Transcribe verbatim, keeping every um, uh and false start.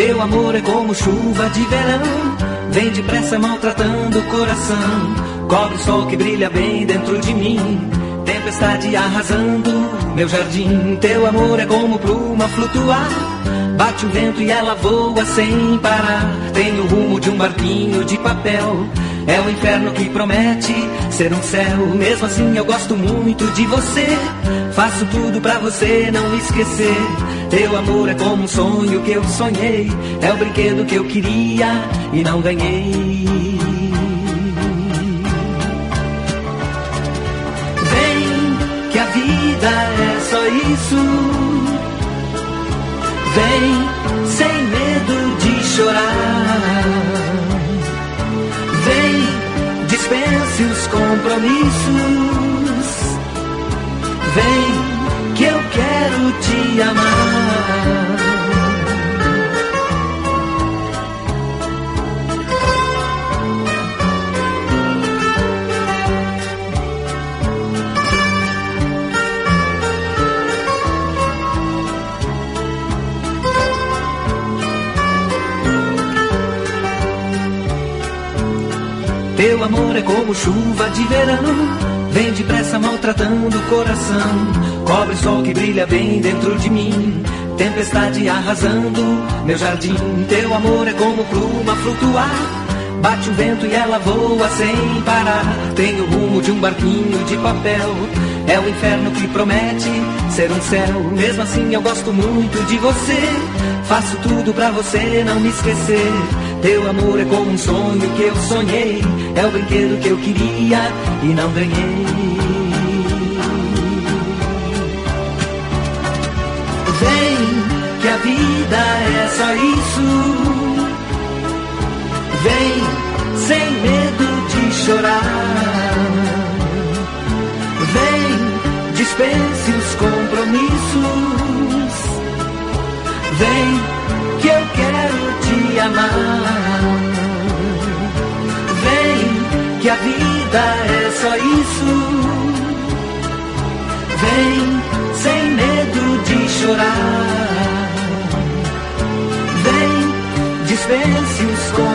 Teu amor é como chuva de verão, vem depressa maltratando o coração. Cobre o sol que brilha bem dentro de mim, tempestade arrasando meu jardim. Teu amor é como pluma flutuar, bate o vento e ela voa sem parar. Tem o rumo de um barquinho de papel, é o inferno que promete ser um céu. Mesmo assim eu gosto muito de você, faço tudo pra você não me esquecer. Teu amor é como um sonho que eu sonhei, é o brinquedo que eu queria e não ganhei. Vem, que a vida é só isso. Vem, sem medo de chorar. Vem, dispense os compromissos. Vem, que eu quero te amar. Teu amor é como chuva de verão, vem depressa maltratando o coração. Cobre o sol que brilha bem dentro de mim, tempestade arrasando meu jardim. Teu amor é como pluma flutuar, bate o vento e ela voa sem parar. Tem o rumo de um barquinho de papel, é o inferno que promete ser um céu. Mesmo assim eu gosto muito de você, faço tudo pra você não me esquecer. Teu amor é como um sonho que eu sonhei, é o brinquedo que eu queria e não ganhei. Vem, que a vida é só isso. Vem, sem medo de chorar. Vem, dispense os compromissos. Vem, que eu quero te amar. Vem, que a vida é só isso. Vem, sem medo de chorar. Vem, dispense os compromissos.